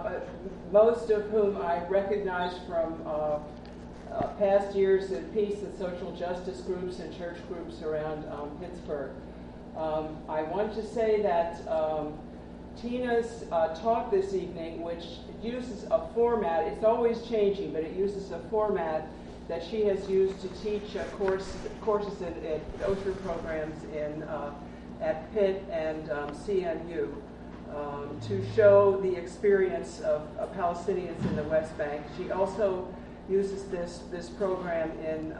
most of whom I recognize from past years in peace and social justice groups and church groups around Pittsburgh. I want to say that Tina's talk this evening, which uses a format, it's always changing, but it uses a format that she has used to teach courses at OSHA programs at Pitt and CMU to show the experience of Palestinians in the West Bank. She also uses this program in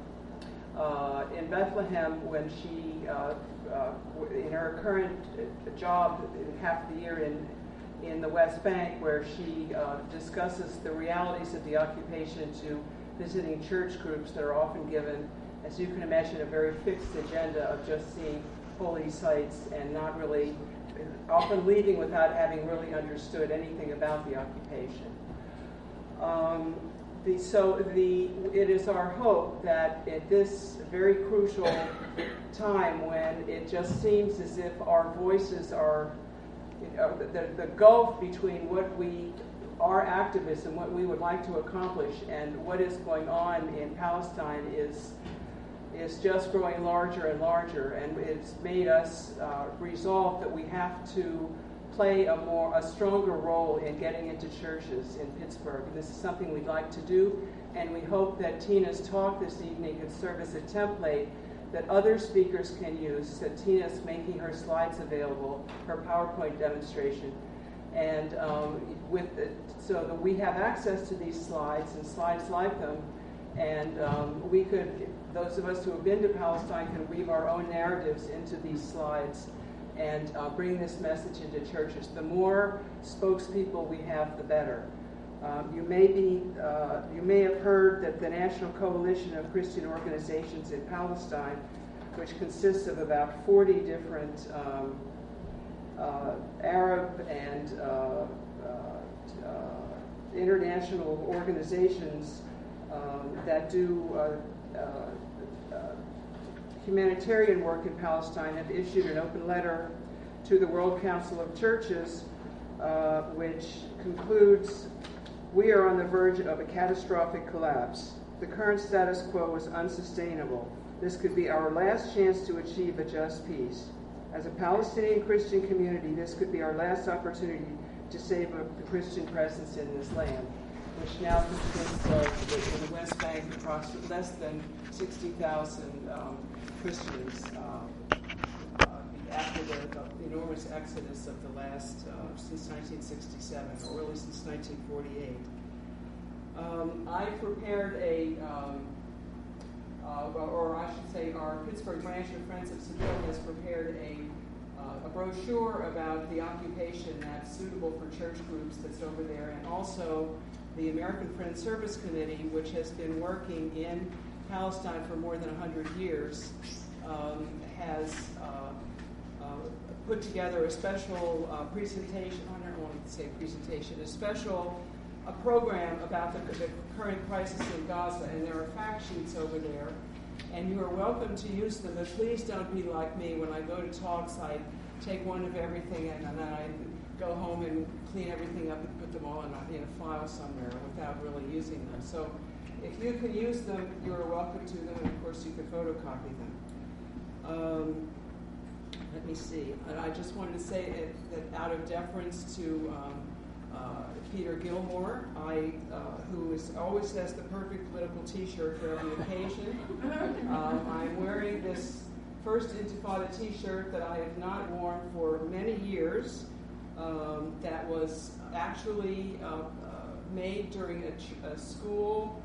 Bethlehem when she, in her current job, half the year in the West Bank, where she discusses the realities of the occupation to visiting church groups that are often given, as you can imagine, a very fixed agenda of just seeing holy sites and not really, often leaving without having really understood anything about the occupation. It is our hope that at this very crucial time when it just seems as if our voices are, the gulf between our activism, what we would like to accomplish, and what is going on in Palestine is just growing larger and larger, and it's made us resolve that we have to play a stronger role in getting into churches in Pittsburgh. This is something we'd like to do, and we hope that Tina's talk this evening can serve as a template that other speakers can use, that Tina's making her slides available, her PowerPoint demonstration, and so that we have access to these slides and slides like them, and we could, those of us who have been to Palestine, can weave our own narratives into these slides and bring this message into churches. The more spokespeople we have, the better. You may have heard that the National Coalition of Christian Organizations in Palestine, which consists of about 40 different Arab and international organizations that do humanitarian work in Palestine, have issued an open letter to the World Council of Churches, which concludes, "We are on the verge of a catastrophic collapse. The current status quo is unsustainable. This could be our last chance to achieve a just peace. As a Palestinian Christian community, this could be our last opportunity to save the Christian presence in this land," which now consists of, in the West Bank, approximately less than 60,000 Christians after the enormous exodus of the last, since 1967, or really since 1948. I prepared or I should say our Pittsburgh branch of Friends of Seville has prepared a brochure about the occupation that's suitable for church groups that's over there, and also the American Friends Service Committee, which has been working in Palestine for more than 100 years, has put together a special presentation, I don't want to say presentation, a program about the current crisis in Gaza, and there are fact sheets over there, and you are welcome to use them, but please don't be like me. When I go to talks, I take one of everything and then I go home and clean everything up and put them all in a file somewhere without really using them. So if you can use them, you are welcome to them, and of course you can photocopy them. Let me see. And I just wanted to say that out of deference to Peter Gilmore, who always has the perfect political T-shirt for every occasion. I'm wearing this First Intifada T-shirt that I have not worn for many years. That was actually made during a school,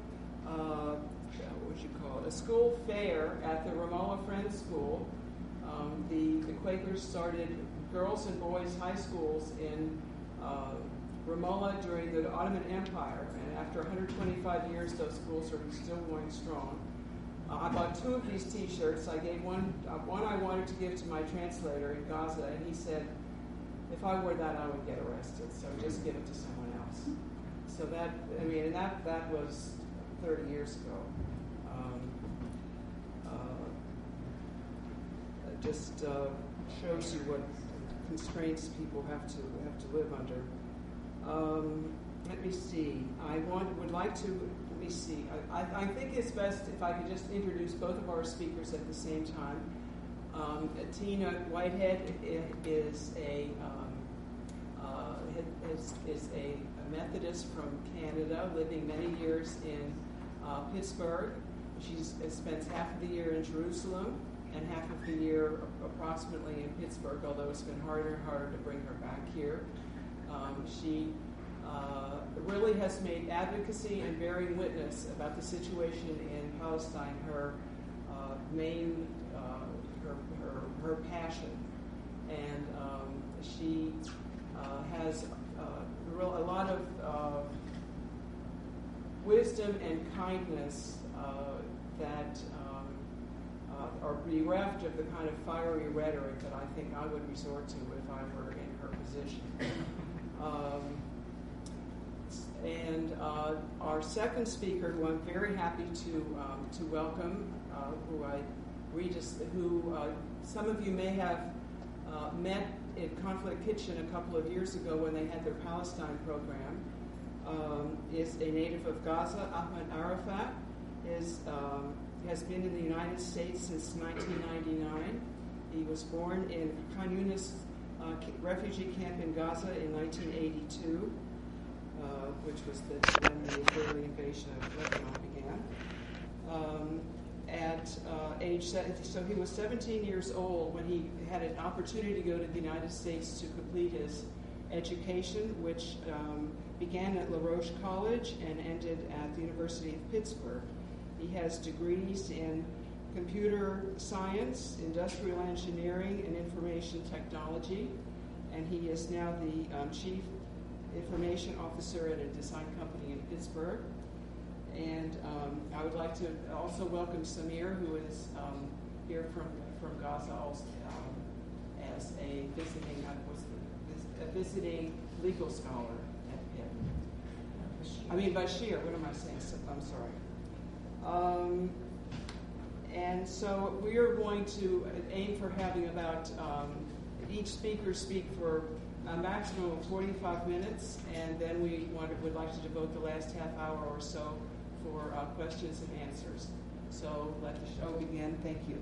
a school fair at the Ramallah Friends School. The Quakers started girls and boys high schools in Ramallah during the Ottoman Empire, and after 125 years, those schools are still going strong. I bought 2 of these T-shirts. I gave one I wanted to give to my translator in Gaza, and he said, if I wore that, I would get arrested, so just give it to someone else. So that was 30 years ago. It just shows you what constraints people have to live under. Let me see. I think it's best if I could just introduce both of our speakers at the same time. Tina Whitehead is a Methodist from Canada, living many years in Pittsburgh. She spends half of the year in Jerusalem and half of the year approximately in Pittsburgh, although it's been harder and harder to bring her back here. She really has made advocacy and bearing witness about the situation in Palestine her main, her passion. And she has a lot of wisdom and kindness that are bereft of the kind of fiery rhetoric that I think I would resort to if I were in her position. And our second speaker, who I'm very happy to welcome, who some of you may have met at Conflict Kitchen a couple of years ago when they had their Palestine program, is a native of Gaza. Ahmed Arafat has been in the United States since 1999. He was born in Khan Yunis refugee camp in Gaza in 1982, which was when the Israeli invasion of Lebanon began. At age 7, so he was 17 years old when he had an opportunity to go to the United States to complete his education, which began at La Roche College and ended at the University of Pittsburgh. He has degrees in computer science, industrial engineering, and information technology, and he is now the chief information officer at a design company in Pittsburgh. And I would like to also welcome Samir, who is here from Gaza, also, as a visiting legal scholar at Pitt. Bashir. What am I saying? I'm sorry. And so we are going to aim for having about each speaker speak for a maximum of 45 minutes, and then we would like to devote the last half hour or so for questions and answers. So let the show begin. Thank you.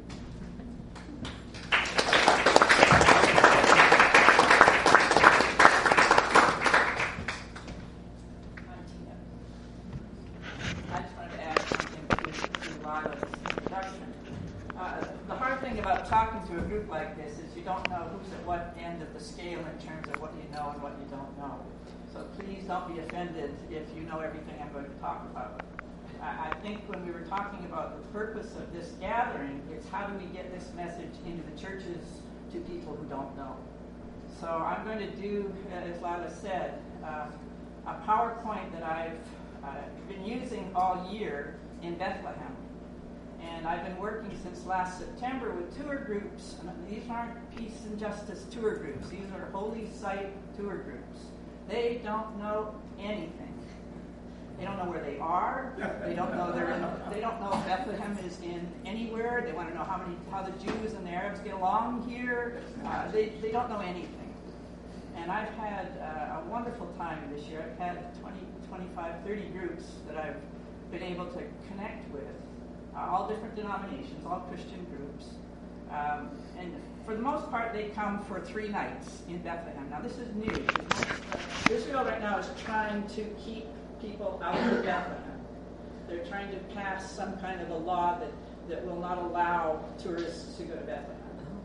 I just wanted to add something to Lila's introduction. The hard thing about talking to a group like this is you don't know who's at what end of the scale in terms of what you know and what you don't know. So please don't be offended if you know everything I'm going to talk about. I think when we were talking about the purpose of this gathering, it's how do we get this message into the churches to people who don't know. So I'm going to do, as Lila said, a PowerPoint that I've been using all year in Bethlehem. And I've been working since last September with tour groups. These aren't peace and justice tour groups. These are holy site tour groups. They don't know anything. They don't know where they are. They don't know they don't know if Bethlehem is in anywhere. They want to know how the Jews and the Arabs get along here. They don't know anything. And I've had a wonderful time this year. I've had 20, 25, 30 groups that I've been able to connect with, all different denominations, all Christian groups. And for the most part, they come for 3 nights in Bethlehem. Now, this is new. Israel right now is trying to keep people out of Bethlehem. They're trying to pass some kind of a law that will not allow tourists to go to Bethlehem.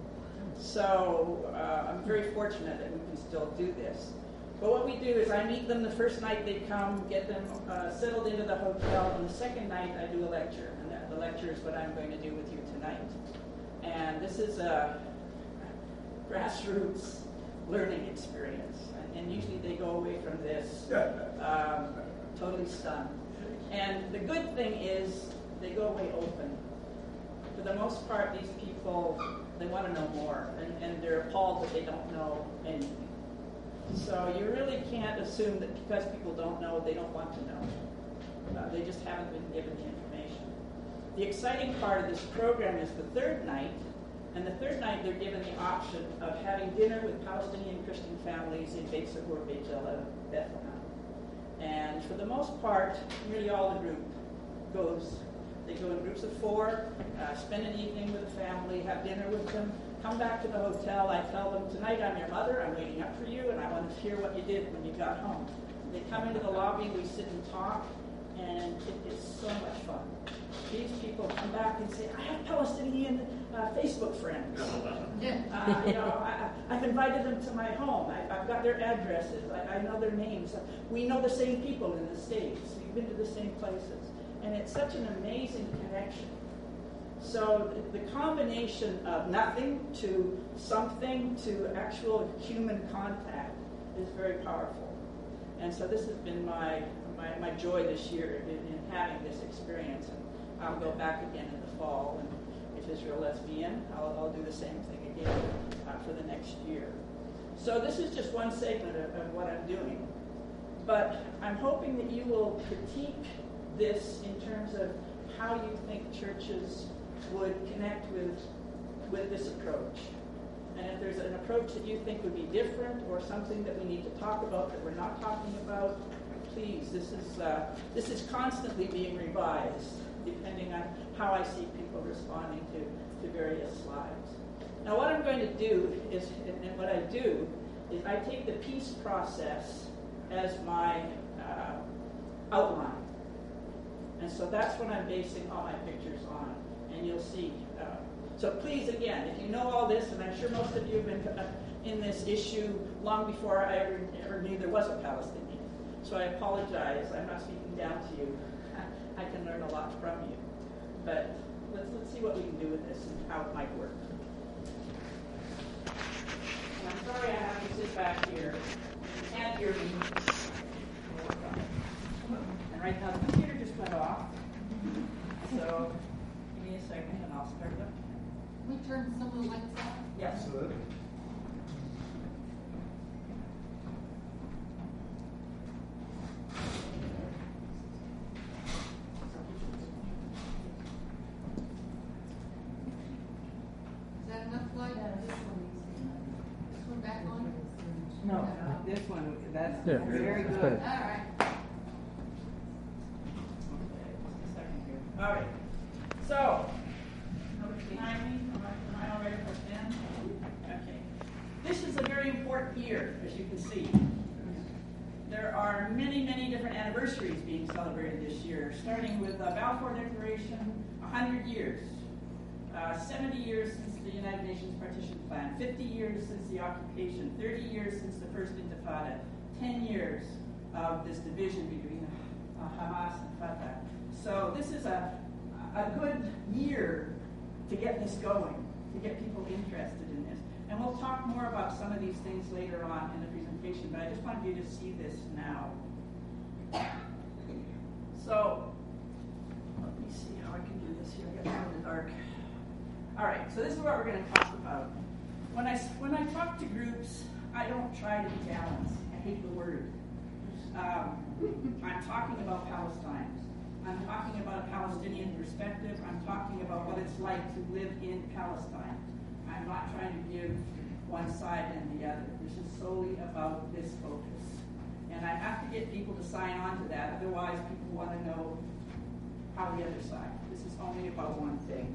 So I'm very fortunate that we can still do this. But what we do is I meet them the first night they come, get them settled into the hotel, and the second night I do a lecture. And the lecture is what I'm going to do with you tonight. And this is a grassroots learning experience. And usually they go away from this totally stunned. And the good thing is they go away open. For the most part, these people, they want to know more. And they're appalled that they don't know anything. So you really can't assume that because people don't know, they don't want to know. They just haven't been given the information. The exciting part of this program is the third night. And the third night, they're given the option of having dinner with Palestinian Christian families in Beit Sahur, Beit Jala, Bethlehem. for the most part, nearly all the group goes. They go in groups of 4, spend an evening with the family, have dinner with them, come back to the hotel. I tell them, tonight I'm your mother, I'm waiting up for you, and I want to hear what you did when you got home. They come into the lobby, we sit and talk, and it is so much fun. These people come back and say, I have Palestinian Facebook friends. I've invited them to my home. I've got their addresses. I know their names. We know the same people in the States. We've been to the same places. And it's such an amazing connection. So the combination of nothing to something to actual human contact is very powerful. And so this has been my joy this year in having this experience. And I'll go back again in the fall, and if Israel lets me in, I'll do the same thing again for the next year. So this is just one segment of what I'm doing. But I'm hoping that you will critique this in terms of how you think churches would connect with this approach. And if there's an approach that you think would be different or something that we need to talk about that we're not talking about, please, this is constantly being revised depending on how I see people responding to various slides. Now what I'm going to do is, and what I do, is I take the peace process as my outline. And so that's what I'm basing all my pictures on. And you'll see. So please, again, if you know all this, and I'm sure most of you have been in this issue long before I ever knew there was a Palestinian. So I apologize. I'm not speaking down to you. I can learn a lot from you. But let's see what we can do with this and how it might work. And I'm sorry I have to sit back here. You can't hear me. And right now the computer just went off. So give me a second and I'll start it up. We turn some of the lights off? Yes. Absolutely. Is that enough light? This one back on? No, this one, that's Yeah. very That's good. better. All right. All right. So, nobody's behind me. Am I all ready for stand? Okay. This is a very important year, as you can see. There are many, many different anniversaries being celebrated this year, starting with the Balfour Declaration, 100 years. 70 years since the United Nations Partition Plan, 50 years since the occupation, 30 years since the First Intifada, 10 years of this division between Hamas and Fatah. So this is a good year to get this going, to get people interested in this. And we'll talk more about some of these things later on in the presentation, but I just wanted you to see this now. So, let me see how I can do this here. I got in the dark. All right, so this is what we're going to talk about. When I talk to groups, I don't try to be balanced. I hate the word. I'm talking about Palestine. I'm talking about a Palestinian perspective. I'm talking about what it's like to live in Palestine. I'm not trying to give one side and the other. This is solely about this focus. And I have to get people to sign on to that. Otherwise, people want to know how the other side. This is only about one thing.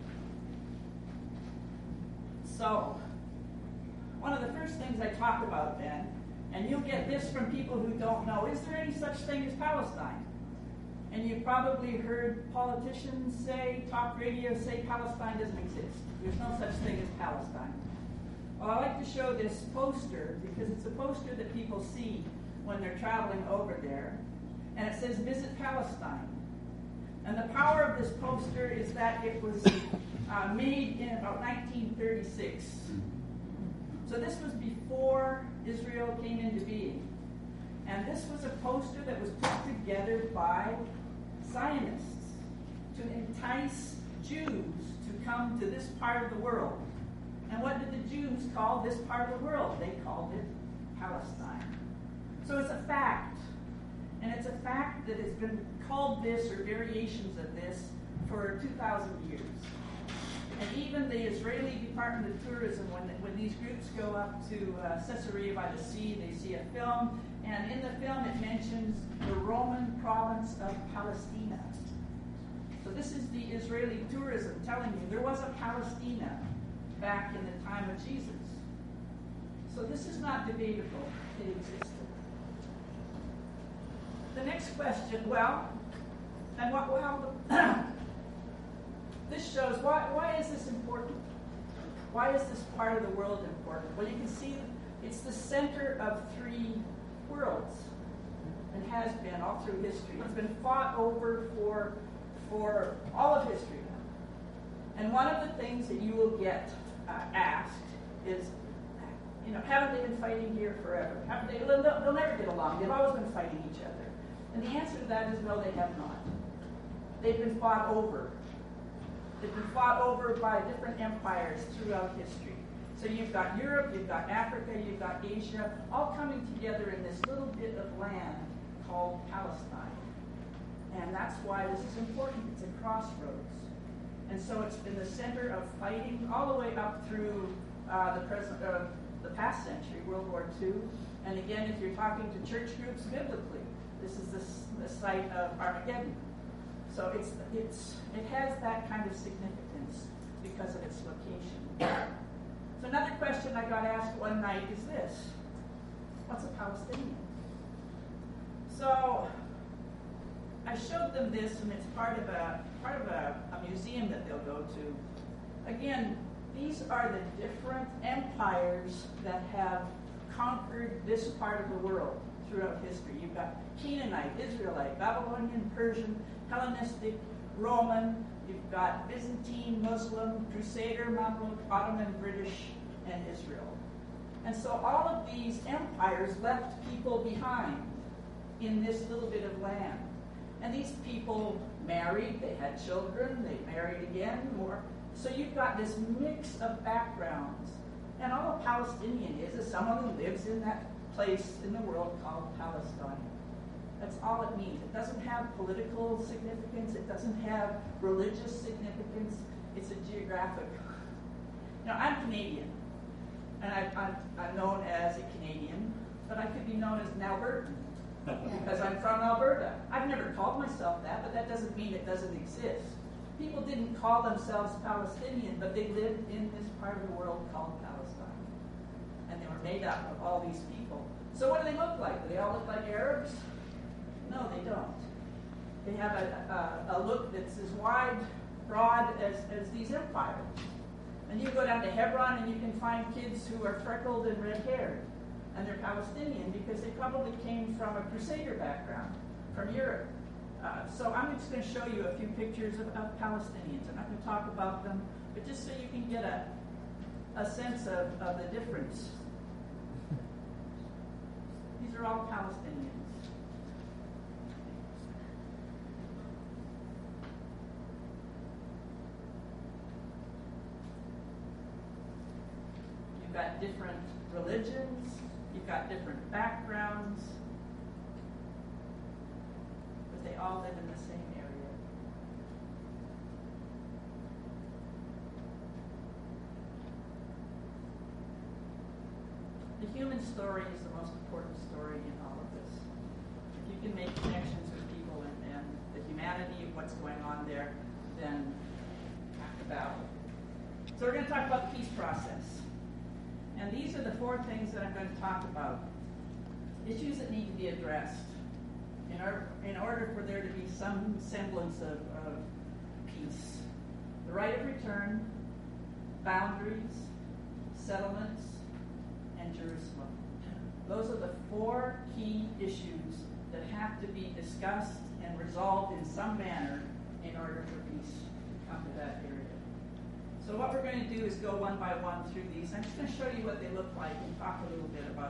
So, one of the first things I talk about then, and you'll get this from people who don't know, is there any such thing as Palestine? And you've probably heard politicians say, talk radio say, Palestine doesn't exist. There's no such thing as Palestine. Well, I like to show this poster because it's a poster that people see when they're traveling over there. And it says, Visit Palestine. And the power of this poster is that it was made in about 1936. So this was before Israel came into being. And this was a poster that was put together by Zionists to entice Jews to come to this part of the world. And what did the Jews call this part of the world? They called it Palestine. So it's a fact. And it's a fact that has been called this or variations of this for 2,000 years. And even the Israeli Department of Tourism, when these groups go up to Caesarea by the Sea, they see a film, and in the film it mentions the Roman province of Palestina. So this is the Israeli tourism telling you there was a Palestina back in the time of Jesus. So this is not debatable. It existed. The next question, this shows why is this important? Why is this part of the world important? Well, you can see it's the center of three worlds and has been all through history. It's been fought over for all of history. And one of the things that you will get asked is, haven't they been fighting here forever? They'll never get along. They've always been fighting each other. And the answer to that is no, they have not. They've been fought over. They've been fought over by different empires throughout history. So you've got Europe, you've got Africa, you've got Asia, all coming together in this little bit of land called Palestine. And that's why this is important. It's a crossroads. And so it's been the center of fighting all the way up through the past century, World War II. And again, if you're talking to church groups biblically, this is the site of Armageddon. So it has that kind of significance because of its location. So another question I got asked one night is this: what's a Palestinian? So I showed them this, and it's part of a museum that they'll go to. Again, these are the different empires that have conquered this part of the world throughout history. You've got Canaanite, Israelite, Babylonian, Persian, Hellenistic, Roman. You've got Byzantine, Muslim, Crusader, Mamluk, Ottoman, British, and Israel. And so all of these empires left people behind in this little bit of land. And these people married, they had children, they married again, more. So you've got this mix of backgrounds. And all a Palestinian is someone who lives in that place in the world called Palestine. That's all it means. It doesn't have political significance. It doesn't have religious significance. It's a geographic. I'm Canadian, and I'm known as a Canadian, but I could be known as an Albertan because I'm from Alberta. I've never called myself that, but that doesn't mean it doesn't exist. People didn't call themselves Palestinian, but they lived in this part of the world called Palestine, and they were made up of all these people. So what do they look like? Do they all look like Arabs? No, they don't. They have a look that's as wide, broad as these empires. And you go down to Hebron and you can find kids who are freckled and red-haired. And they're Palestinian because they probably came from a Crusader background, from Europe. So I'm just going to show you a few pictures of Palestinians. I'm not going to talk about them, but just so you can get a sense of the difference. These are all Palestinians. You've got different religions, you've got different backgrounds, but they all live in the same area. The human story is the most important story in all of this. If you can make connections with people and the humanity of what's going on there, then act about it. So we're going to talk about the peace process. And these are the four things that I'm going to talk about. Issues that need to be addressed in order for there to be some semblance of peace. The right of return, boundaries, settlements, and Jerusalem. Those are the four key issues that have to be discussed and resolved in some manner in order for peace to come to that area. So what we're going to do is go one by one through these. I'm just going to show you what they look like and talk a little bit about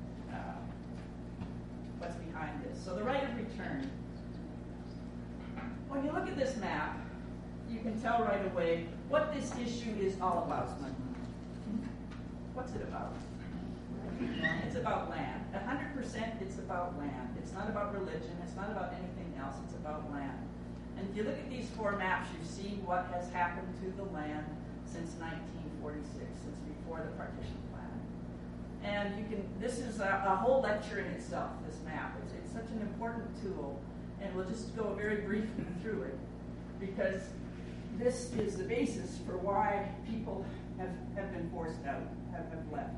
what's behind this. So the right of return. When you look at this map, you can tell right away what this issue is all about. What's it about? It's about land. 100% it's about land. It's not about religion. It's not about anything else. It's about land. And if you look at these four maps, you see what has happened to the land since 1946, since before the partition plan. And this is a whole lecture in itself, this map. It's such an important tool. And we'll just go very briefly through it, because this is the basis for why people have been forced out, have left,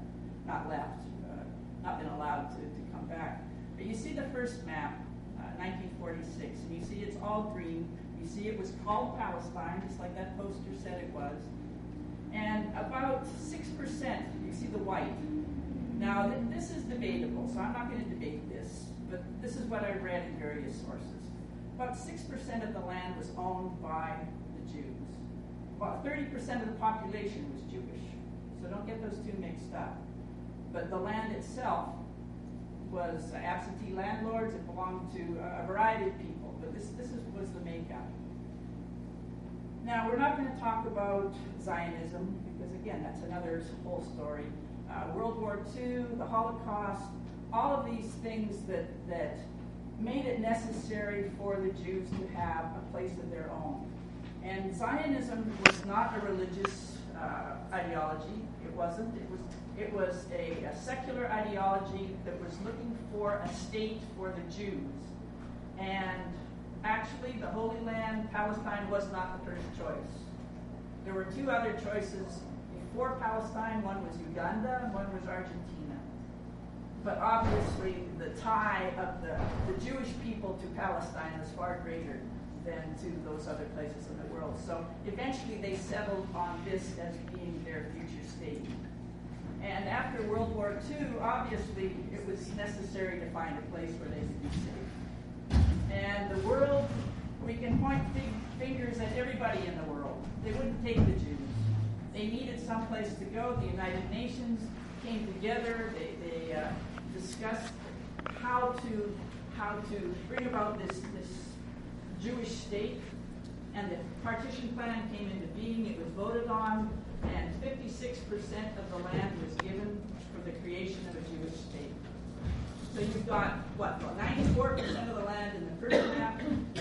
not been allowed to come back. But you see the first map, 1946, and you see it's all green. You see it was called Palestine, just like that poster said it was. And about 6%, you see the white. Now, this is debatable, so I'm not going to debate this, but this is what I read in various sources. About 6% of the land was owned by the Jews. About 30% of the population was Jewish, so don't get those two mixed up. But the land itself was absentee landlords. It belonged to a variety of people, but this was the makeup. Now, we're not going to talk about Zionism, because again, that's another whole story. World War II, the Holocaust, all of these things that made it necessary for the Jews to have a place of their own. And Zionism was not a religious ideology. It wasn't. It was a secular ideology that was looking for a state for the Jews. And actually, the Holy Land, Palestine, was not the first choice. There were two other choices before Palestine. One was Uganda, and one was Argentina. But obviously, the tie of the Jewish people to Palestine was far greater than to those other places in the world. So eventually, they settled on this as being their future state. And after World War II, obviously, it was necessary to find a place where they could be safe. And the world, we can point fingers at everybody in the world. They wouldn't take the Jews. They needed some place to go. The United Nations came together. They discussed how to bring about this Jewish state. And the partition plan came into being. It was voted on. And 56% of the land was given for the creation of a Jewish state. So you've got, 94% of the land in the first map,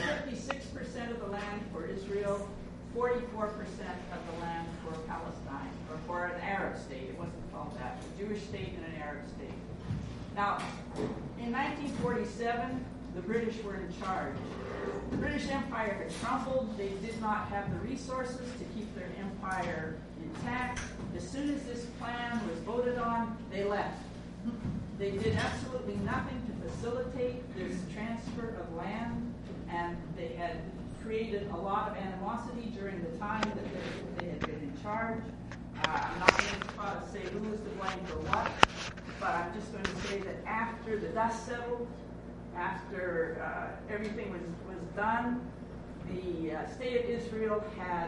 56% of the land for Israel, 44% of the land for Palestine, or for an Arab state. It wasn't called that. A Jewish state and an Arab state. Now, in 1947, the British were in charge. The British Empire had crumbled. They did not have the resources to keep their empire intact. As soon as this plan was voted on, they left. They did absolutely nothing to facilitate this transfer of land, and they had created a lot of animosity during the time that they had been in charge. I'm not going to say who was to blame for what, but I'm just going to say that after the dust settled, after everything was done, the state of Israel had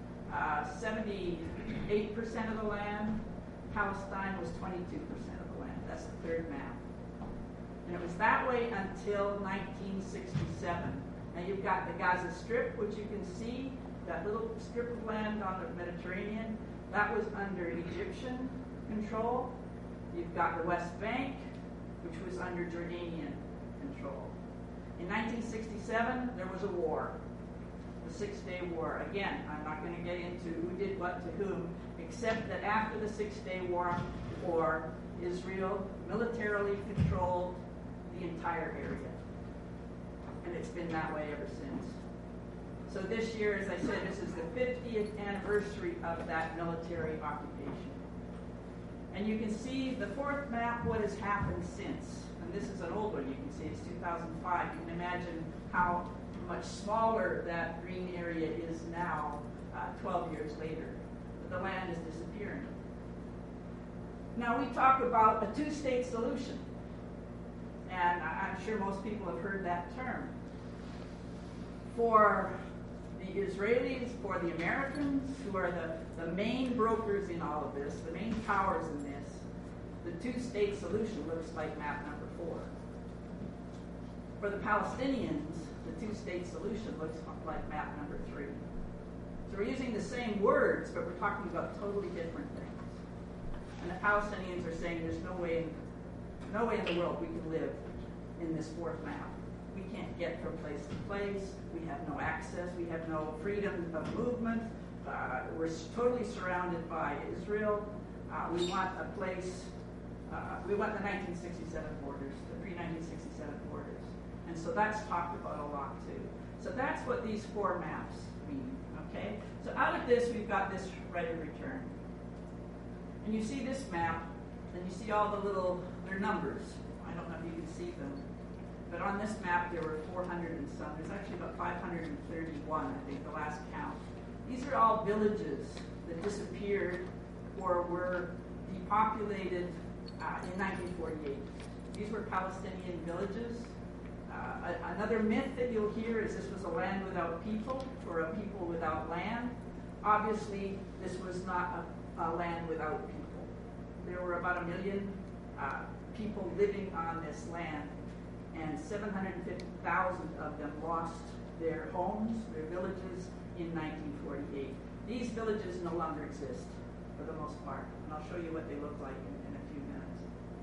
78% of the land. Palestine was 22% of the land. That's the third map. And it was that way until 1967. Now you've got the Gaza Strip, which you can see, that little strip of land on the Mediterranean. That was under Egyptian control. You've got the West Bank, which was under Jordanian control. In 1967, there was a war, the Six-Day War. Again, I'm not going to get into who did what to whom, except that after the Six-Day War, Israel militarily controlled the entire area. And it's been that way ever since. So this year, as I said, this is the 50th anniversary of that military occupation. And you can see the fourth map, what has happened since. And this is an old one, you can see it's 2005. You can imagine how much smaller that green area is now, 12 years later. But the land is disappearing. Now we talk about a two-state solution. And I'm sure most people have heard that term. For the Israelis, for the Americans, who are the main brokers in all of this, the main powers in this, the two-state solution looks like map number 4. For the Palestinians, the two-state solution looks like map number 3. So we're using the same words, but we're talking about totally different things. And the Palestinians are saying there's no way in the world we can live in this fourth map. We can't get from place to place. We have no access. We have no freedom of movement. We're totally surrounded by Israel. We want a place. We want the 1967 borders, the pre-1967 borders. And so that's talked about a lot too. So that's what these 4 maps mean, okay? So out of this, we've got this right of return. And you see this map, and you see all the little, they're numbers. I don't know if you can see them. But on this map, there were 400 and some. There's actually about 531, I think, the last count. These are all villages that disappeared or were depopulated in 1948. These were Palestinian villages. Another myth that you'll hear is this was a land without people or a people without land. Obviously, this was not a land without people. There were about 1 million people living on this land, and 750,000 of them lost their homes, their villages, in 1948. These villages no longer exist, for the most part, and I'll show you what they look like in a few minutes.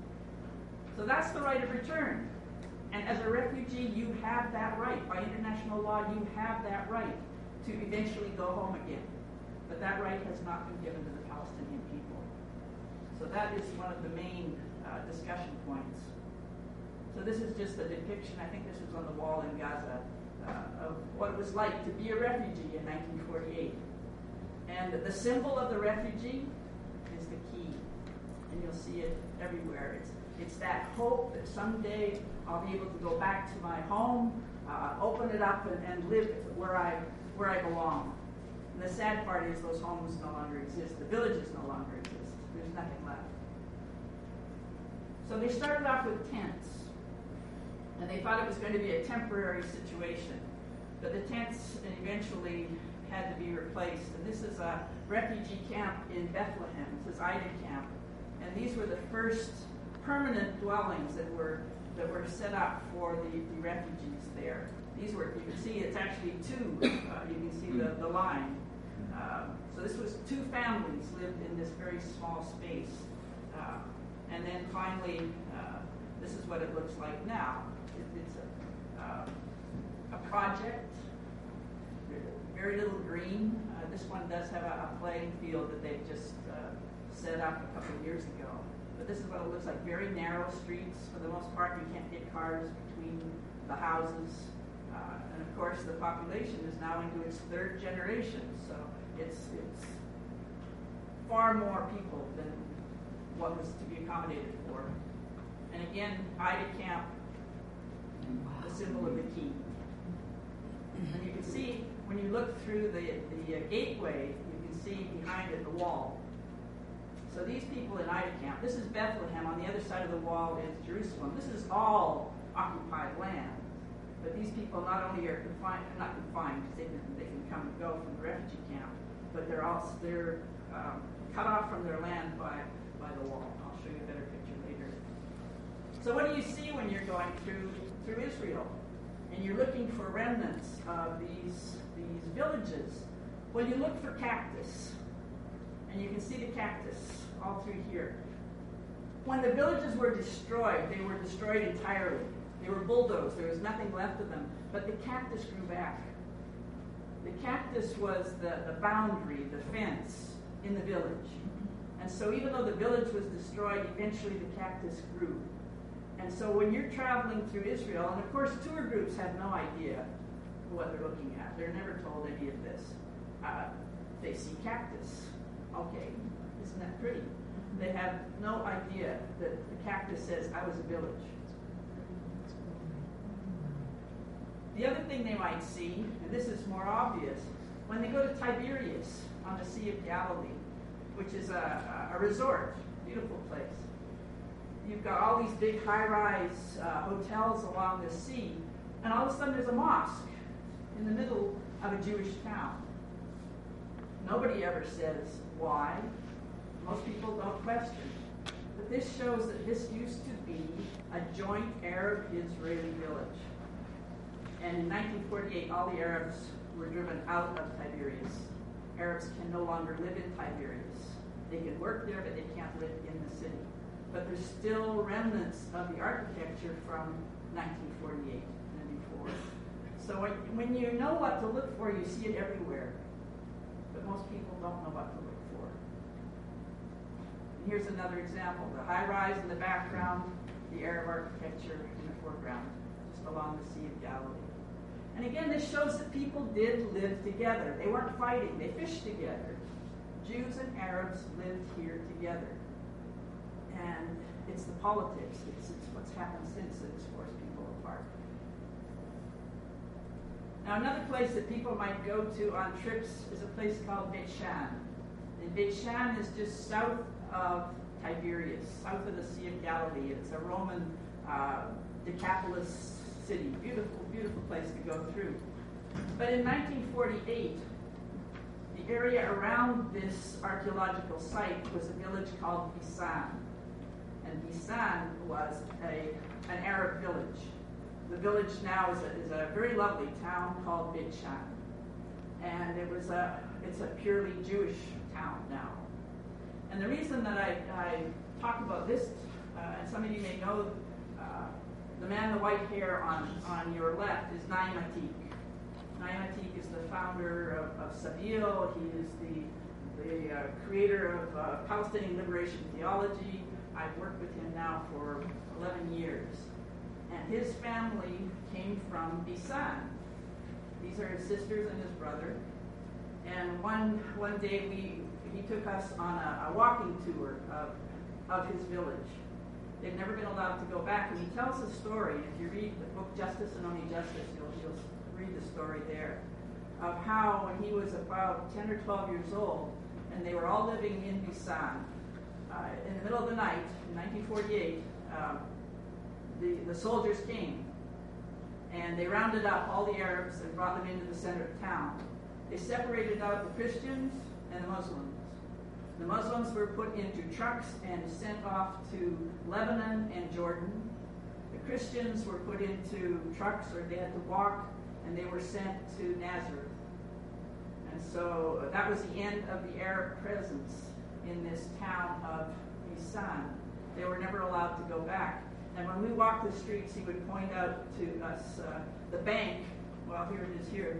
So that's the right of return. And as a refugee, you have that right. By international law, you have that right to eventually go home again. But that right has not been given to the Palestinian people. So that is one of the main discussion points. So this is just a depiction, I think this was on the wall in Gaza, of what it was like to be a refugee in 1948. And the symbol of the refugee is the key. And you'll see it everywhere. It's that hope that someday I'll be able to go back to my home, open it up, and live where I belong. And the sad part is those homes no longer exist. The villages no longer exist. There's nothing left. So they started off with tents. And they thought it was going to be a temporary situation. But the tents eventually had to be replaced. And this is a refugee camp in Bethlehem. This is Ida Camp. And these were the first permanent dwellings that were set up for the refugees there. These were, you can see it's actually 2. You can see the line. So this was 2 families lived in this very small space. And then finally, this is what it looks like now. It's a project, very little green. This one does have a playing field that they've just set up a couple of years ago. But this is what it looks like, very narrow streets. For the most part, you can't get cars between the houses. And of course, the population is now into its 3rd generation. So it's far more people than what was to be accommodated for. And again, Ida Camp, the symbol of the key. And you can see, when you look through the gateway, you can see behind it the wall. So these people in Ida Camp, this is Bethlehem. On the other side of the wall is Jerusalem. This is all occupied land. But these people not only are confined, not confined because they can come and go from the refugee camp, but they're cut off from their land by the wall. I'll show you a better picture later. So what do you see when you're going through Israel? And you're looking for remnants of these villages. Well, you look for cactus. And you can see the cactus all through here. When the villages were destroyed, they were destroyed entirely. They were bulldozed. There was nothing left of them. But the cactus grew back. The cactus was the boundary, the fence in the village. And so even though the village was destroyed, eventually the cactus grew. And so when you're traveling through Israel, and of course tour groups have no idea what they're looking at. They're never told any of this. They see cactus. Okay, isn't that pretty? They have no idea that the cactus says, I was a village. The other thing they might see, and this is more obvious, when they go to Tiberias on the Sea of Galilee, which is a resort, beautiful place. You've got all these big high-rise hotels along the sea, and all of a sudden there's a mosque in the middle of a Jewish town. Nobody ever says why. Most people don't question. But this shows that this used to be a joint Arab-Israeli village. And in 1948, all the Arabs were driven out of Tiberias. Arabs can no longer live in Tiberias. They can work there, but they can't live in the city. But there's still remnants of the architecture from 1948 and before. So when you know what to look for, you see it everywhere. But most people don't know what to look for. And here's another example. The high rise in the background, the Arab architecture in the foreground. Just along the Sea of Galilee. And again, this shows that people did live together. They weren't fighting. They fished together. Jews and Arabs lived here together. And it's the politics. It's what's happened since that's forced people apart. Now, another place that people might go to on trips is a place called Beit Shan. And Beit Shan is just south of Tiberias, south of the Sea of Galilee. It's a Roman Decapolis city. Beautiful, beautiful place to go through. But in 1948, the area around this archaeological site was a village called Bisan. And Bisan was an Arab village. The village now is a very lovely town called Beit Shan. And it's a purely Jewish town now. And the reason that I talk about this, and some of you may know, the man with white hair on your left is Naim Atik. Naim Atik is the founder of Savil. He is the creator of Palestinian liberation theology. I've worked with him now for 11 years. And his family came from Bisan. These are his sisters and his brother. And one day he took us on a walking tour of his village. They've never been allowed to go back. And he tells a story. If you read the book Justice and Only Justice, you'll read the story there of how when he was about 10 or 12 years old, and they were all living in Bisan, in the middle of the night, in 1948, the soldiers came, and they rounded up all the Arabs and brought them into the center of town. They separated out the Christians and the Muslims. The Muslims were put into trucks and sent off to Lebanon and Jordan. The Christians were put into trucks, or they had to walk, and they were sent to Nazareth. And so that was the end of the Arab presence in this town of Bisan. They were never allowed to go back. And when we walked the streets, he would point out to us the bank. Well, here it is here.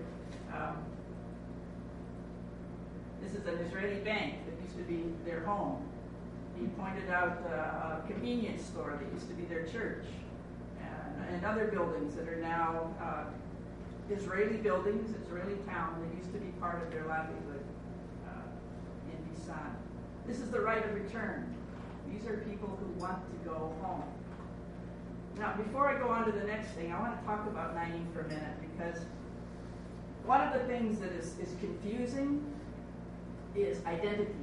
This is an Israeli bank that used to be their home. He pointed out a convenience store that used to be their church, and other buildings that are now Israeli buildings, Israeli town that used to be part of their livelihood in Bisan. This is the right of return. These are people who want to go home. Now, before I go on to the next thing, I want to talk about Naim for a minute, because one of the things that is confusing is identity.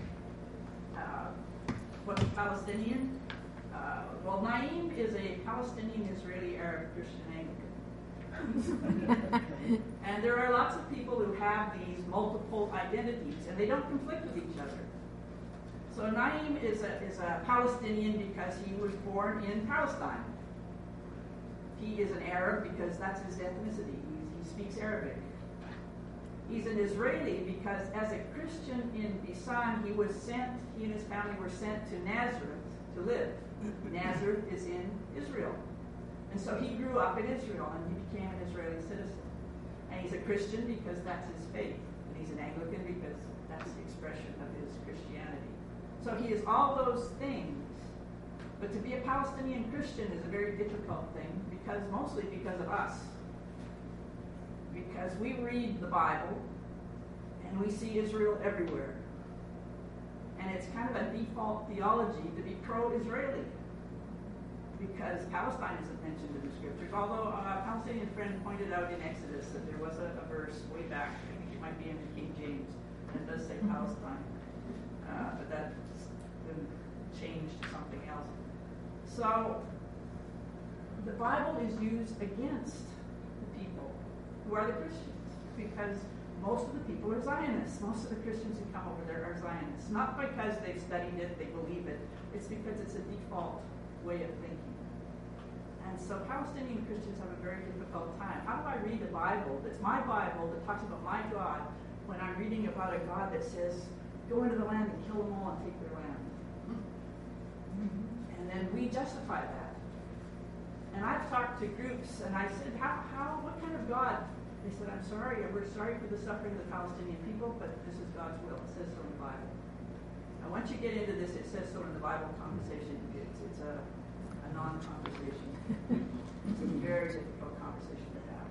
What's Palestinian? Well, Naim is a Palestinian, Israeli, Arab, Christian, Anglican. And there are lots of people who have these multiple identities, and they don't conflict with each other. So Naim is a Palestinian because he was born in Palestine. He is an Arab because that's his ethnicity. He speaks Arabic. He's an Israeli because as a Christian in Bisan, he and his family were sent to Nazareth to live. Nazareth is in Israel. And so he grew up in Israel and he became an Israeli citizen. And he's a Christian because that's his faith. And he's an Anglican because that's the expression of his Christianity. So he is all those things. But to be a Palestinian Christian is a very difficult thing, mostly because of us. Because we read the Bible and we see Israel everywhere. And it's kind of a default theology to be pro-Israeli, because Palestine isn't mentioned in the scriptures. Although a Palestinian friend pointed out in Exodus that there was a verse way back, I think it might be in the King James, and it does say Palestine. But that's been changed to something else. So the Bible is used against the people who are the Christians, because most of the people are Zionists. Most of the Christians who come over there are Zionists. Not because they've studied it, they believe it. It's because it's a default way of thinking. And so Palestinian Christians have a very difficult time. How do I read a Bible that's my Bible that talks about my God when I'm reading about a God that says, go into the land and kill them all and take their land? And then we justify that. And I've talked to groups and I said, what kind of God? They said, I'm sorry, we're sorry for the suffering of the Palestinian people, but this is God's will. It says so in the Bible. And once you get into this, it says so in the Bible conversation, it's a non-conversation. It's a very difficult conversation to have.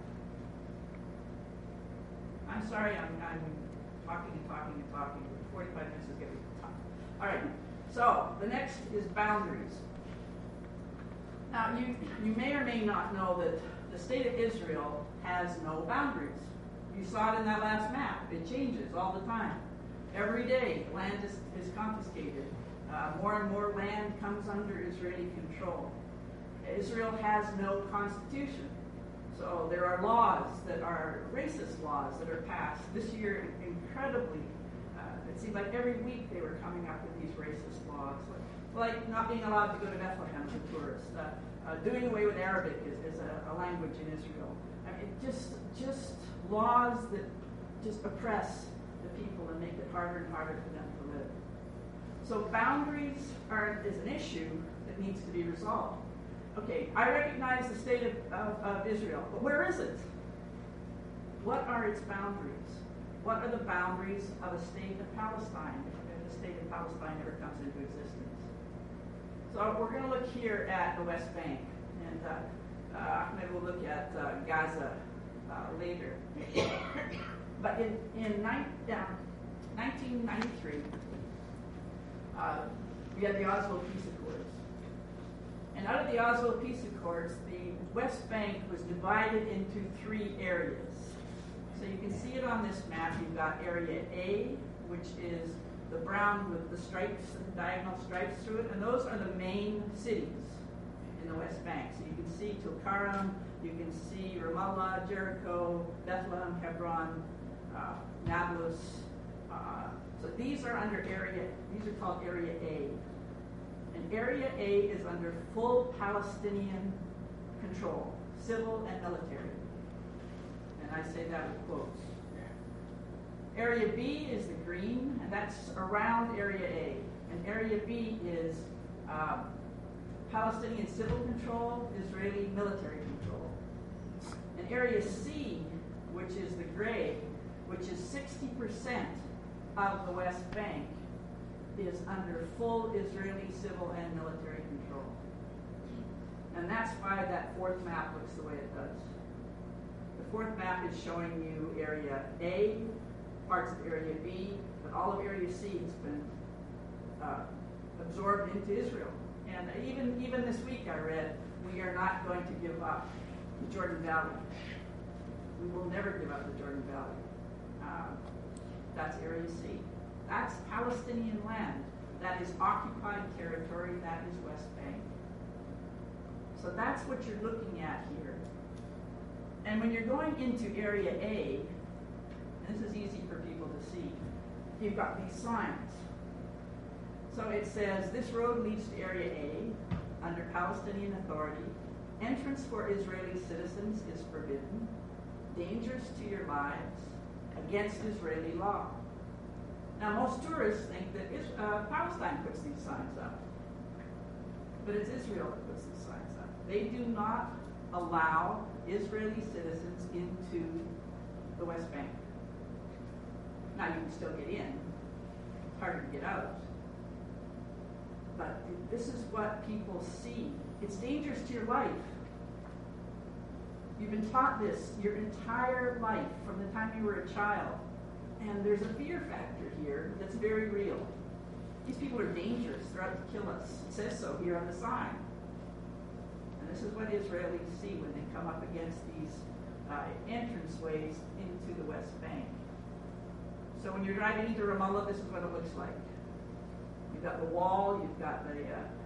I'm sorry, I'm talking and talking and talking. 45 minutes is getting tough. All right, so the next is boundaries. Now, you may or may not know that the state of Israel has no boundaries. You saw it in that last map. It changes all the time. Every day, land is confiscated. More and more land comes under Israeli control. Israel has no constitution. So there are laws that are racist laws that are passed. This year, incredibly, it seemed like every week they were coming up with these racist laws, like not being allowed to go to Bethlehem as a tourist, doing away with Arabic as a language in Israel. I mean, just laws that just oppress the people and make it harder and harder for them to live. So boundaries is an issue that needs to be resolved. Okay, I recognize the state of Israel, but where is it? What are its boundaries? What are the boundaries of a state of Palestine if the state of Palestine ever comes into existence? So we're going to look here at the West Bank, and maybe we'll look at Gaza later. But in 1993, we had the Oslo Peace Accords. And out of the Oslo Peace Accords, the West Bank was divided into 3 areas. So you can see it on this map. You've got Area A, which is the brown with the stripes and diagonal stripes through it, and those are the main cities in the West Bank. So you can see Tulkarem, you can see Ramallah, Jericho, Bethlehem, Hebron, Nablus. So these are under these are called Area A. And Area A is under full Palestinian control, civil and military. And I say that with quotes. Area B is the green, and that's around Area A. And Area B is Palestinian civil control, Israeli military control. And Area C, which is the gray, which is 60% of the West Bank, is under full Israeli civil and military control. And that's why that 4th map looks the way it does. The 4th map is showing you Area A, parts of Area B, but all of Area C has been absorbed into Israel. And even this week I read, we are not going to give up the Jordan Valley. We will never give up the Jordan Valley. That's Area C. That's Palestinian land. That is occupied territory. That is West Bank. So that's what you're looking at here. And when you're going into Area A, this is easy for people to see, you've got these signs. So it says, this road leads to Area A, under Palestinian Authority. Entrance for Israeli citizens is forbidden. Dangerous to your lives. Against Israeli law. Now, most tourists think that Palestine puts these signs up. But it's Israel that puts these signs up. They do not allow Israeli citizens into the West Bank. Now, you can still get in. It's harder to get out. But this is what people see. It's dangerous to your life. You've been taught this your entire life, from the time you were a child. And there's a fear factor here that's very real. These people are dangerous. They're out to kill us. It says so here on the sign. And this is what Israelis see when they come up against these entranceways into the West Bank. So when you're driving into Ramallah, this is what it looks like. You've got the wall, you've got the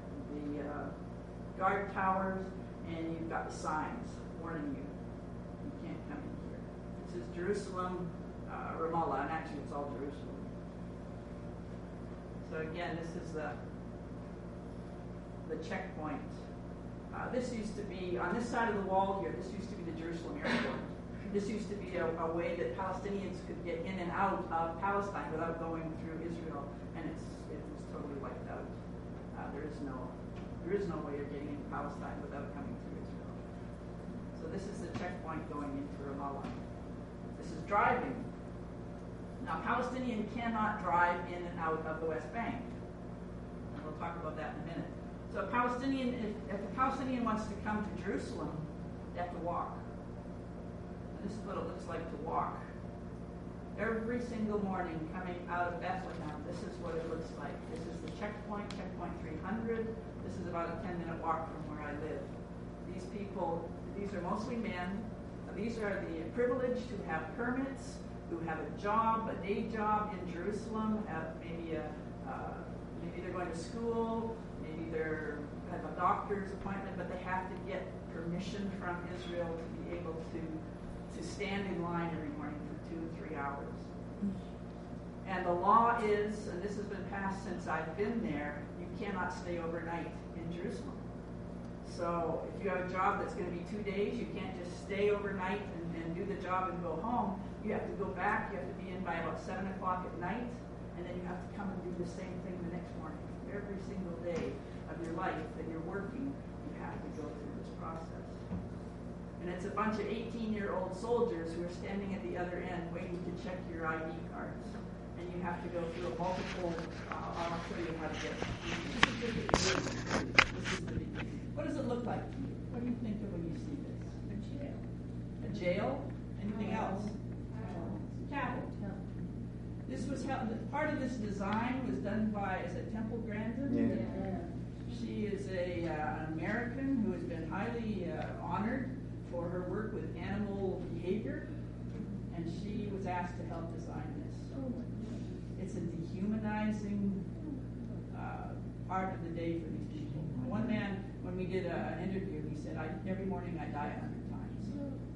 guard towers, and you've got the signs warning you. You can't come in here. This is Jerusalem, Ramallah, and actually it's all Jerusalem. So again, this is the checkpoint. This used to be, on this side of the wall here, this used to be the Jerusalem airport. This used to be a way that Palestinians could get in and out of Palestine without going through Israel, and it was totally wiped out. There is no way of getting into Palestine without coming through Israel. So this is the checkpoint going into Ramallah. This is driving. Now, Palestinian cannot drive in and out of the West Bank. And we'll talk about that in a minute. So if a Palestinian wants to come to Jerusalem, They have to walk. And this is what it looks like to walk. Every single morning coming out of Bethlehem, this is what it looks like. This is the checkpoint 300. This is about a 10-minute walk from where I live. These people, these are mostly men. These are the privileged who have permits, who have a job, a day job in Jerusalem, have maybe they're going to school, maybe they're have a doctor's appointment, but they have to get permission from Israel to be able to stand in line every morning for 2 or 3 hours. And the law is, and this has been passed since I've been there, you cannot stay overnight in Jerusalem. So if you have a job that's going to be 2 days, you can't just stay overnight and do the job and go home. You have to go back. You have to be in by about 7 o'clock at night, and then you have to come and do the same thing the next morning. Every single day of your life that you're working, you have to go through this process. And it's a bunch of 18-year-old soldiers who are standing at the other end waiting to check your ID cards. And you have to go through a multiple, I'll show you how to get it. This is the beginning. What does it look like to you? What do you think of when you see this? A jail. A jail? Anything else? Cattle. This was how, part of this design was done by, is it Temple Grandin? Yeah. She is an American who has been highly honored for her work with animal behavior, and she was asked to help design this. It's a dehumanizing part of the day for these people. One man, when we did an interview, he said, every morning I die 100 times.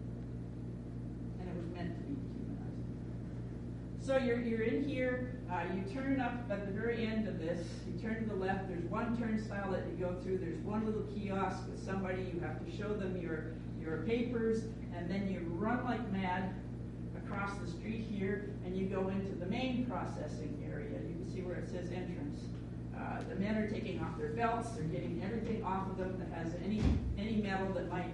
And it was meant to be dehumanizing. So you're in here, you turn up at the very end of this, you turn to the left, there's one turnstile that you go through, there's one little kiosk with somebody, you have to show them your papers, and then you run like mad across the street here, and you go into the main processing area. You can see where it says entrance. The men are taking off their belts, they're getting everything off of them that has any metal that might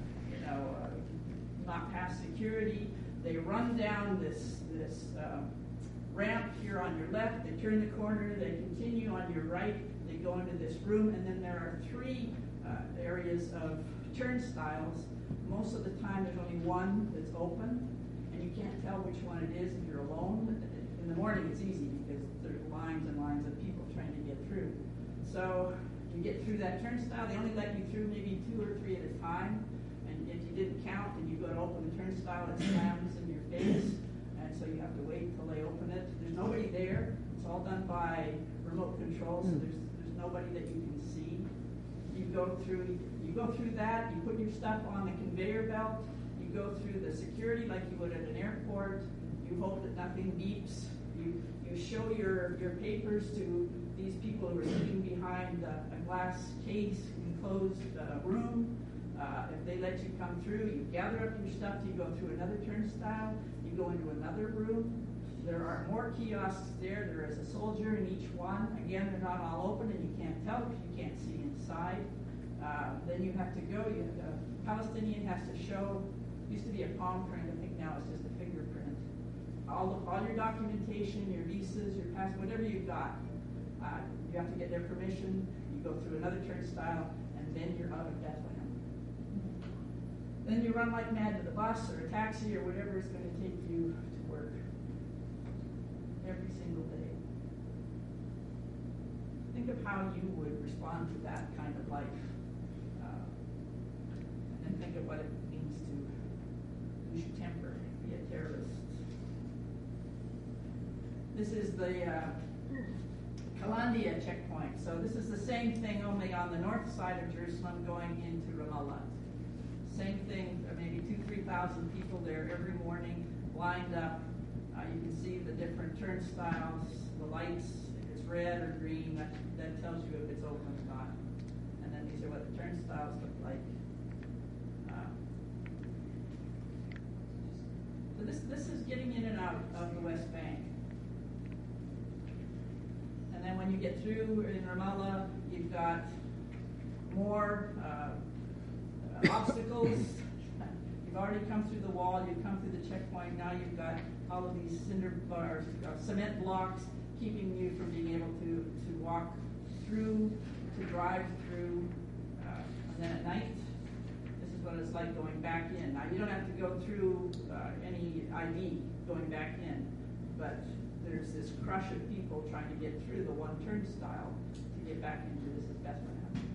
not pass security. They run down this ramp here on your left, they turn the corner, they continue on your right, they go into this room, and then there are 3 areas of turnstiles. Most of the time there's only one that's open, and you can't tell which one it is if you're alone. In the morning it's easy because there's lines and lines of people trying to get through. So you get through that turnstile, they only let you through maybe 2 or 3 at a time, and if you didn't count and you go to open the turnstile, it slams in your face, and so you have to wait till they open it. There's nobody there. It's all done by remote control, so there's nobody that you can see. You go through that, you put your stuff on the conveyor belt, you go through the security like you would at an airport, you hope that nothing beeps, you show your papers to these people who are sitting behind a glass case enclosed room. If they let you come through, you gather up your stuff, you go through another turnstile, you go into another room. There are more kiosks there. There is a soldier in each one. Again, they're not all open, and you can't tell because you can't see inside. Then you have to go. The Palestinian has to show. Used to be a palm print. I think now it's just a fingerprint. All your documentation, your visas, your passport, whatever you've got. You have to get their permission. You go through another turnstile, and then you're out of Bethlehem. Then you run like mad to the bus or a taxi or whatever is going to take you to work. Every single day. Think of how you would respond to that kind of life. And then think of what it means to lose your temper, be a terrorist. This is the Kalandia checkpoint. So this is the same thing, only on the north side of Jerusalem going into Ramallah. Same thing, maybe 2,000-3,000 people there every morning, lined up. You can see the different turnstiles, the lights, if it's red or green, that tells you if it's open or not. And then these are what the turnstiles look like. So this is getting in and out of the West Bank. And then when you get through in Ramallah, you've got more obstacles. You've already come through the wall, you've come through the checkpoint, now you've got all of these cinder bars, cement blocks keeping you from being able to walk through, to drive through. And then at night, this is what it's like going back in. Now, you don't have to go through any ID going back in, but there's this crush of people trying to get through the one turnstile to get back into this is Bethlehem.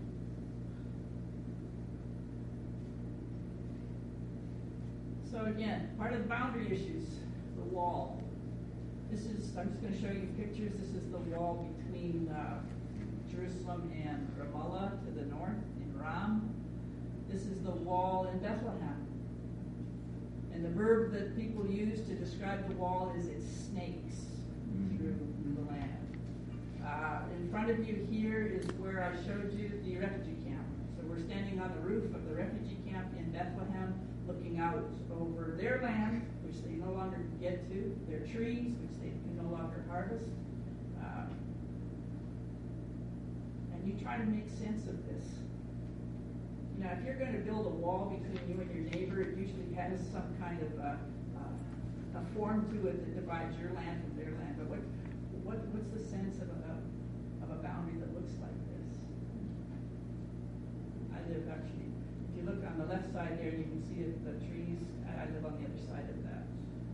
So again, part of the boundary issues, the wall. I'm just going to show you pictures. This is the wall between Jerusalem and Ramallah to the north in Ram. This is the wall in Bethlehem. And the verb that people use to describe the wall is it snakes through the land. In front of you here is where I showed you the refugee camp. So we're standing on the roof of the refugee camp in Bethlehem, looking out over their land, which they no longer can get to, their trees, which they can no longer harvest. And you try to make sense of this. You know, if you're going to build a wall between you and your neighbor, it usually has some kind of a form to it that divides your land from their land. But what's the sense of a boundary that looks like this? I live actually, if you look on the left side there, you can see the trees. I live on the other side of that.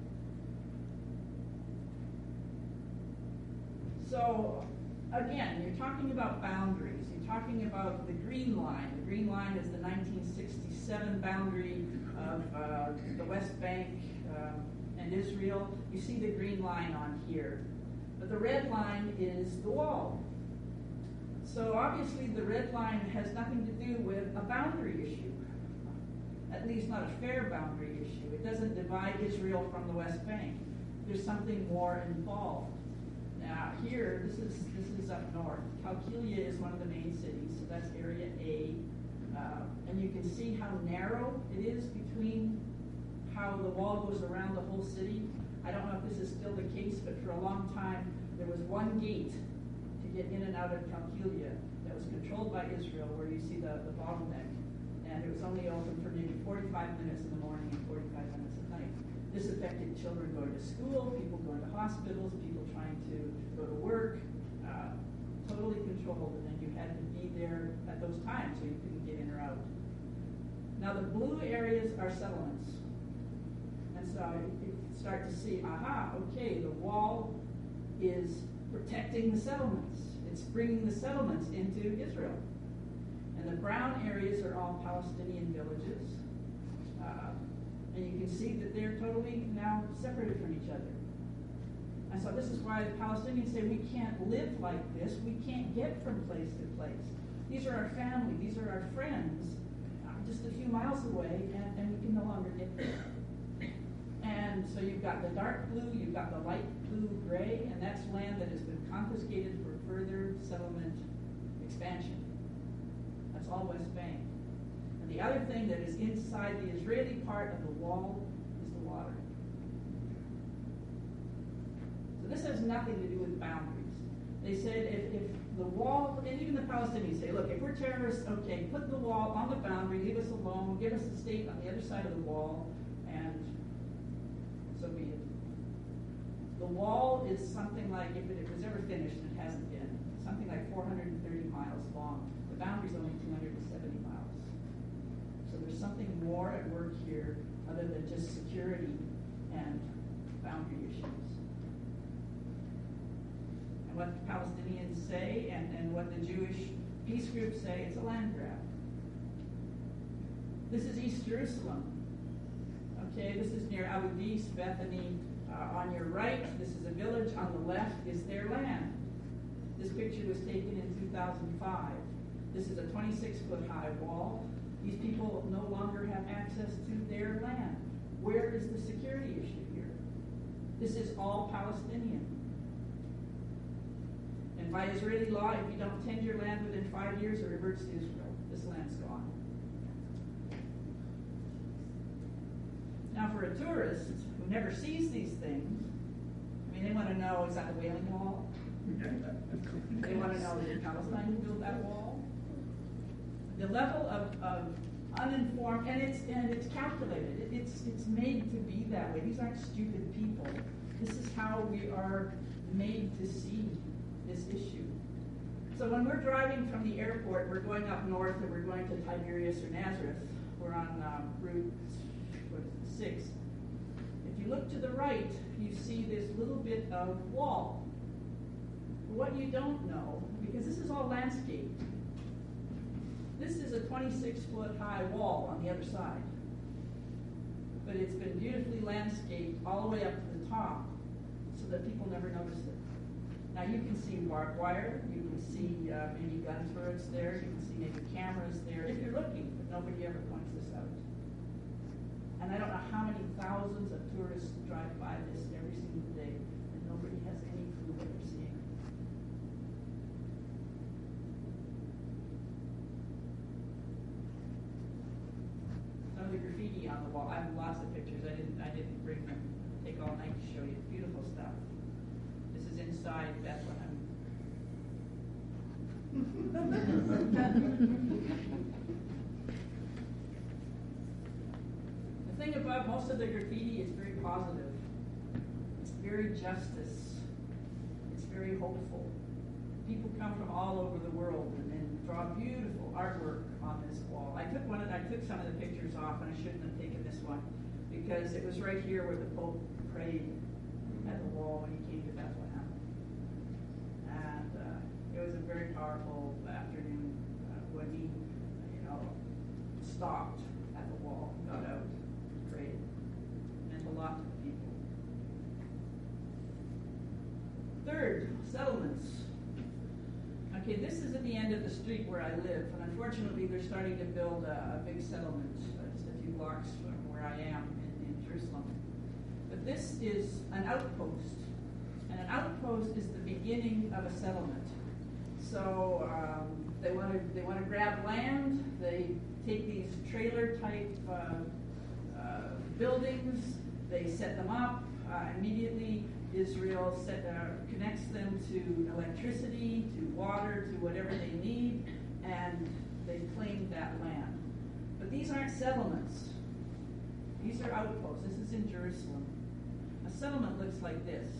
So, again, you're talking about boundaries. You're talking about the Green Line. The Green Line is the 1967 boundary of the West Bank and Israel. You see the Green Line on here. But the red line is the wall. So obviously the red line has nothing to do with a boundary issue. At least not a fair boundary issue. It doesn't divide Israel from the West Bank. There's something more involved. Now here, this is up north. Qalqilia is one of the main cities, so that's area A. And you can see how narrow it is between how the wall goes around the whole city. I don't know if this is still the case, but for a long time there was one gate to get in and out of Qalqilia that was controlled by Israel, where you see the bottleneck. And it was only open for maybe 45 minutes in the morning and 45 minutes at night. This affected children going to school, people going to hospitals, people trying to go to work, totally controlled, and then you had to be there at those times so you couldn't get in or out. Now the blue areas are settlements. And so you start to see, okay, the wall is protecting the settlements. It's bringing the settlements into Israel. And the brown areas are all Palestinian villages. And you can see that they're totally now separated from each other. And so this is why the Palestinians say we can't live like this. We can't get from place to place. These are our family. These are our friends. Just a few miles away, and we can no longer get there. And so you've got the dark blue, you've got the light blue gray, and that's land that has been confiscated for further settlement expansion. That's all West Bank. And the other thing that is inside the Israeli part of the wall is the water. So this has nothing to do with boundaries. They said if the wall, and even the Palestinians say, look, if we're terrorists, okay, put the wall on the boundary, leave us alone, give us a state on the other side of the wall, and so be it. The wall is something like, if it was ever finished, and it hasn't been, something like 430 miles long. The boundary's only 270 miles. So there's something more at work here other than just security and boundary issues. And what the Palestinians say and what the Jewish peace groups say, it's a land grab. This is East Jerusalem. Okay, this is near Abu Dis, Bethany. On your right, this is a village. On the left is their land. This picture was taken in 2005. This is a 26-foot high wall. These people no longer have access to their land. Where is the security issue here? This is all Palestinian. And by Israeli law, if you don't tend your land within 5 years, it reverts to Israel. This land's gone. Now, for a tourist who never sees these things, I mean, they want to know, is that the Wailing Wall? They want to know, did Palestine build that wall? The level of uninformed, and it's calculated. It's made to be that way. These aren't stupid people. This is how we are made to see this issue. So when we're driving from the airport, we're going up north and we're going to Tiberias or Nazareth. We're on Route 6. If you look to the right, you see this little bit of wall. What you don't know, because this is all landscaped, this is a 26-foot high wall on the other side. But it's been beautifully landscaped all the way up to the top so that people never notice it. Now you can see barbed wire, you can see maybe gun turrets there, you can see maybe cameras there if you're looking, but nobody ever points this out. And I don't know how many thousands of tourists drive by this every single day, and nobody has any clue what they're seeing. Some of the graffiti on the wall. I have lots of pictures. I didn't bring them. Take all night to show you. Beautiful stuff. This is inside Bethlehem. The thing about most of the graffiti is very positive. It's very justice. It's very hopeful. People come from all over the world and draw beautiful artwork on this wall. I took some of the pictures off, and I shouldn't have taken this one because it was right here where the Pope prayed at the wall when he came to Bethlehem. And it was a very powerful afternoon when he, stopped at the wall, got out, prayed. It meant a lot to the people. Third, settlements. Okay, this is at the end of the street where I live, and unfortunately they're starting to build a big settlement just a few blocks from where I am in Jerusalem. But this is an outpost, and an outpost is the beginning of a settlement. So they want to grab land. They take these trailer-type buildings. They set them up immediately. Israel connects them to electricity, to water, to whatever they need, and they've claimed that land. But these aren't settlements. These are outposts. This is in Jerusalem. A settlement looks like this.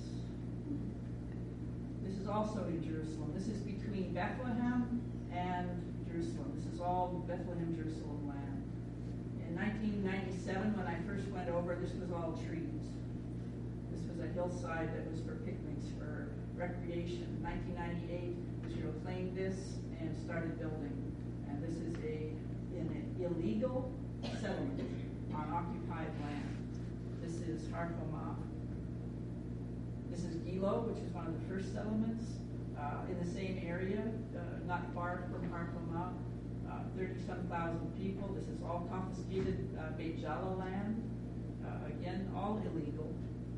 This is also in Jerusalem. This is between Bethlehem and Jerusalem. This is all Bethlehem, Jerusalem land. In 1997, when I first went over, this was all trees. This was a hillside that was for picnics, for recreation. In 1998, Israel claimed this and started building. And this is an illegal settlement on occupied land. This is Har Homa. This is Gilo, which is one of the first settlements in the same area, not far from Har Homa. 30-some thousand people. This is all confiscated Beit Jala land. Again, all illegal.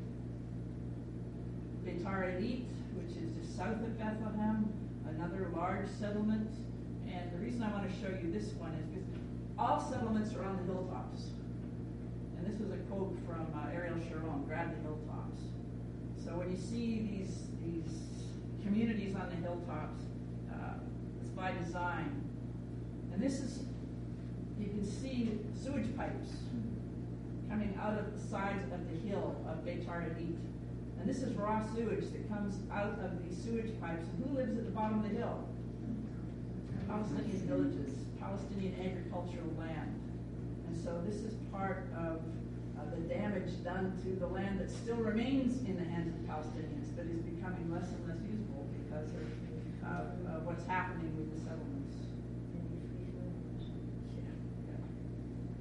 Beitar Elit, which is just south of Bethlehem, another large settlement. And the reason I want to show you this one is because all settlements are on the hilltops. And this was a quote from Ariel Sharon, grab the hilltops. So when you see these communities on the hilltops, it's by design. And this is, you can see sewage pipes coming out of the sides of the hill of Beitar Elit. And this is raw sewage that comes out of these sewage pipes. And who lives at the bottom of the hill? Palestinian villages, Palestinian agricultural land. And so this is part of the damage done to the land that still remains in the hands of the Palestinians, but is becoming less and less usable because of what's happening with the settlements.